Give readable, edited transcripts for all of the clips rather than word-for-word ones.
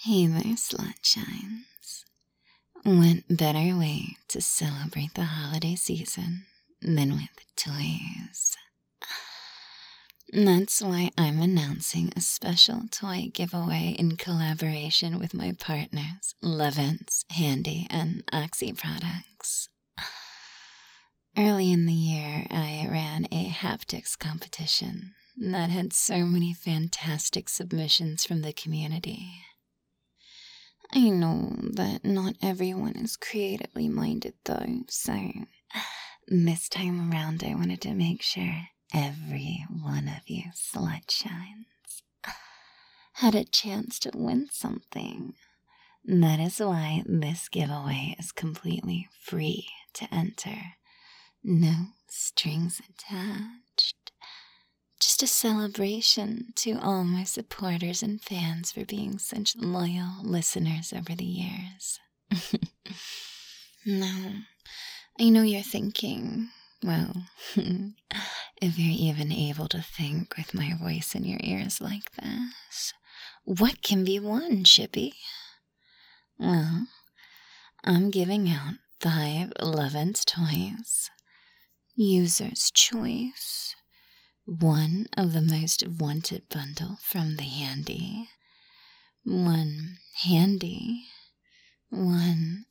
Hey there, Slutshines. What better way to celebrate the holiday season than with toys? That's why I'm announcing a special toy giveaway in collaboration with my partners, Levance, Handy, and Oxy Products. Early in the year, I ran a haptics competition that had so many fantastic submissions from the community. I know that not everyone is creatively minded though, so this time around I wanted to make sure every one of you Slutshines had a chance to win something. That is why this giveaway is completely free to enter. No strings attached. Just a celebration to all my supporters and fans for being such loyal listeners over the years. Now, I know you're thinking, well, if you're even able to think with my voice in your ears like this, what can be won, Shippy? Well, I'm giving out 5 Levance toys, user's choice, one of the most wanted bundle from the Handy, one Handy, one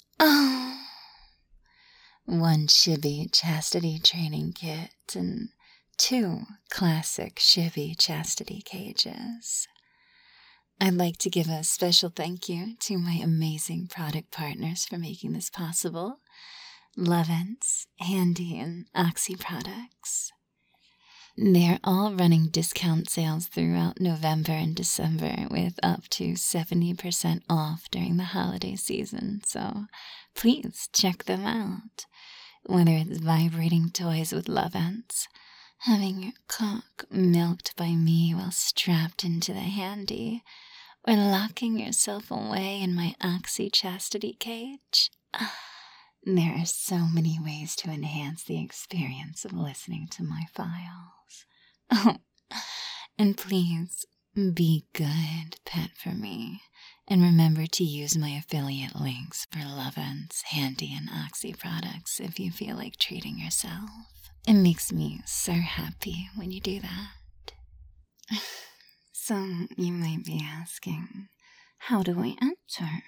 Shibby chastity training kit, and 2 classic Shibby chastity cages. I'd like to give a special thank you to my amazing product partners for making this possible, Levance, Handy, and Oxy Products. They're all running discount sales throughout November and December with up to 70% off during the holiday season, so please check them out. Whether it's vibrating toys with Levance, having your cock milked by me while strapped into the Handy, or locking yourself away in my Oxy chastity cage. There are so many ways to enhance the experience of listening to my files. Oh, and please be good, pet, for me. And remember to use my affiliate links for Levance, Handy, and Oxy products if you feel like treating yourself. It makes me so happy when you do that. So you might be asking, how do I enter?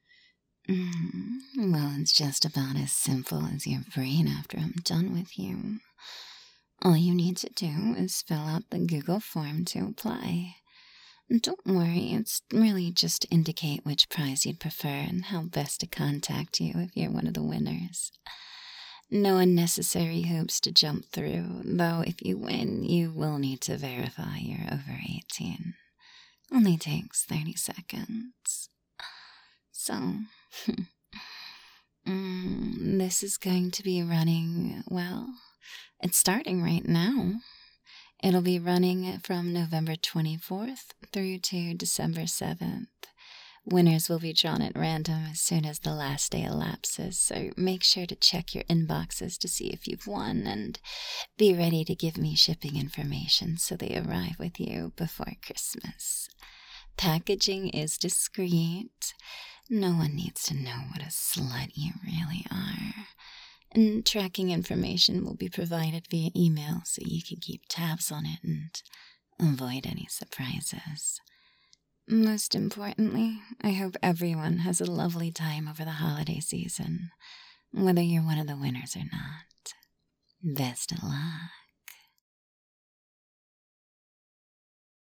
Well, it's just about as simple as your brain after I'm done with you. All you need to do is fill out the Google form to apply. Don't worry, it's really just to indicate which prize you'd prefer and how best to contact you if you're one of the winners. No unnecessary hoops to jump through, though if you win, you will need to verify you're over 18. Only takes 30 seconds. So, this is going to be running, well, it's starting right now. It'll be running from November 24th through to December 7th. Winners will be drawn at random as soon as the last day elapses, so make sure to check your inboxes to see if you've won, and be ready to give me shipping information so they arrive with you before Christmas. Packaging is discreet. No one needs to know what a slut you really are. And tracking information will be provided via email so you can keep tabs on it and avoid any surprises. Most importantly, I hope everyone has a lovely time over the holiday season, whether you're one of the winners or not. Best of luck.